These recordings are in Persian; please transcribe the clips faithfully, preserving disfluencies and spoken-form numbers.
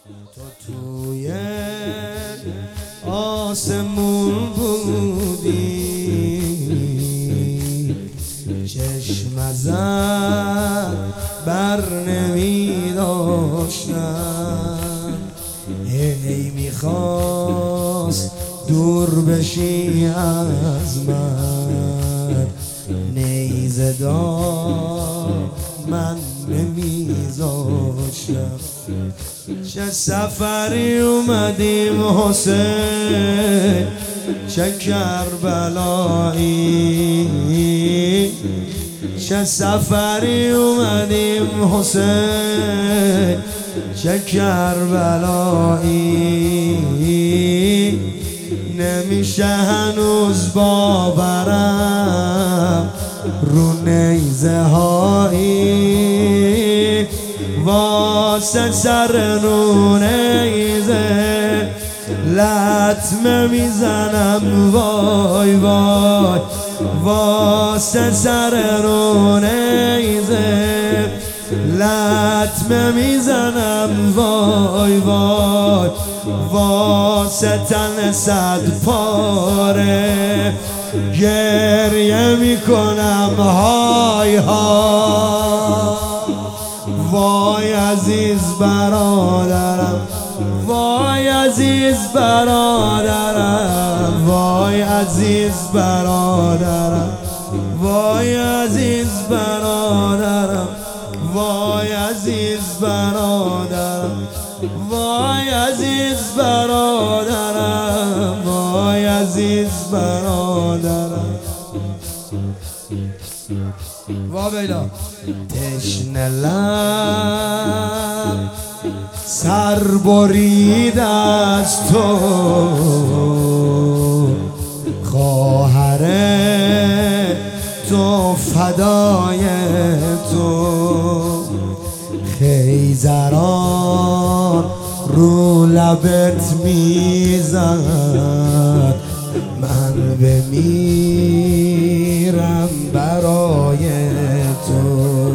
تو توی آسمون بودی، چشم ازت بر نمی داشتم. هی میخواست دور بشی از من، نیزه دار من نمیذاشتم. چه سفری اومدیم حسین، چه کربلایی. چه سفری اومدیم حسین، چه کربلایی. نمیشه هنوز باورم رو نیزه هایی. واسه سر رو نیزه لطمه میزنم وای وای. واسه سر رو نیزه لطمه میزنم وای وای. واسه تن صد پاره گریه میکنم های های. وای عزیز برادرم، وای عزیز برادرم، وای عزیز برادرم، وای عزیز برادرم، وای عزیز برادرم، وای عزیز برادرم، وای عزیز برادرم. وا بیلا تشنه لب سر برید از تو، خواهر تو فدای تو. خیزران رو لبت میزد، من بمیرم برای تو.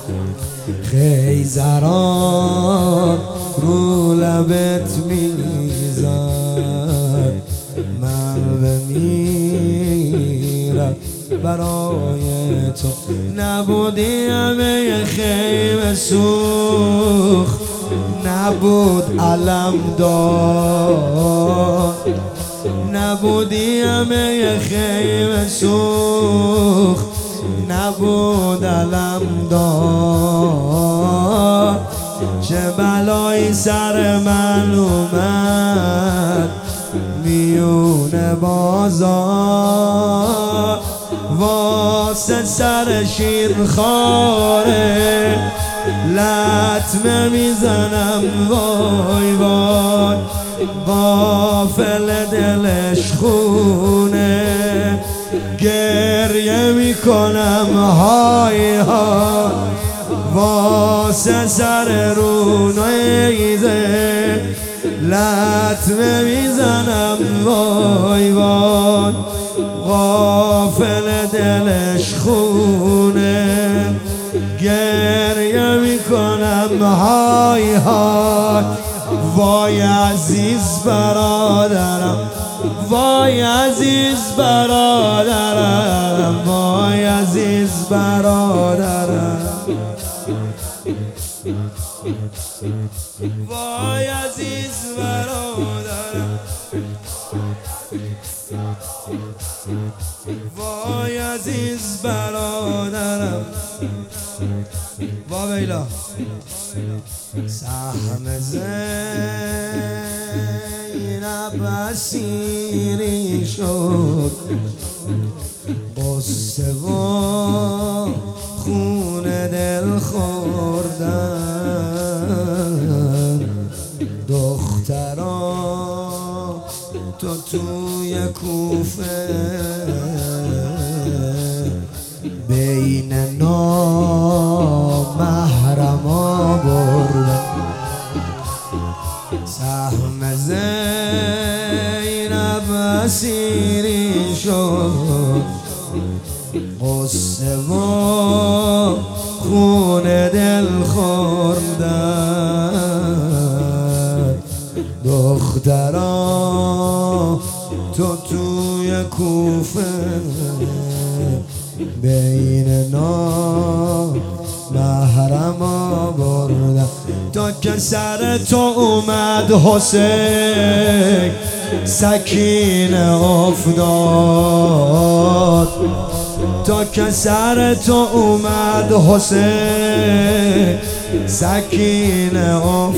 خیزران رو لبت میزد، من بمیرم برای تو. نبودی همه خیمه سوخت، نبود علم دار. نبودی همه خیمه سوخت، نبود علم دار. چه بلایی سر من اومد میون بازار. واسه سر شیرخواره لطمه میزنم وای وای. غافل دلش خونه گریه میکنم های های. واسه سر رو نیزه لطمه میزنم وای وای. غافل دلش خونه گریه میکنم های های. وای عزیز برادرم، وای عزیز برادرم، وای عزیز برادرم، وای عزیز برادرم، وای عزیز برادرم. وا بیلا سهم زینب اسیری شد، قصه و خون دل خوردن. دختران تو توی کوفه بین نامحرما بردن. سهم زینب اسیری شد، قصه و خون دل خوردن. دخترا تو توی کوفه بین نا محرما بردم تا که سر تو اومد حسین سکینه افتاد تا که سر تو اومد حسین سکینه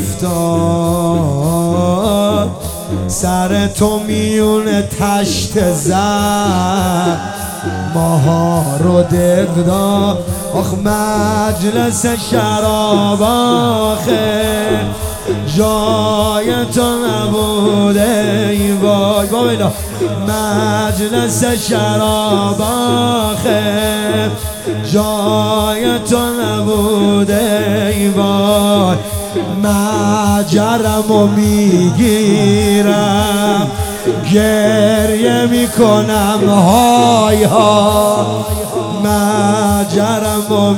افتاد سر تو میون تشت زد ماها رو دفدا آخ مجلس شراب آخه جای تو نبوده ای وای بابینا مجلس شراب آخه جای تو نبوده ای وای مجرمو میگیرم گریه میکنم های های مجرمو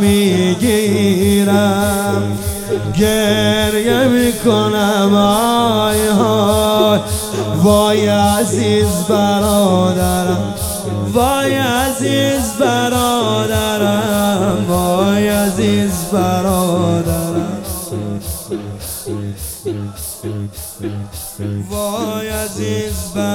میگیرم گریه میکنم های های وای عزیز برادرم وای عزیز برادرم وای عزیز برادرم وای عزیز برادرم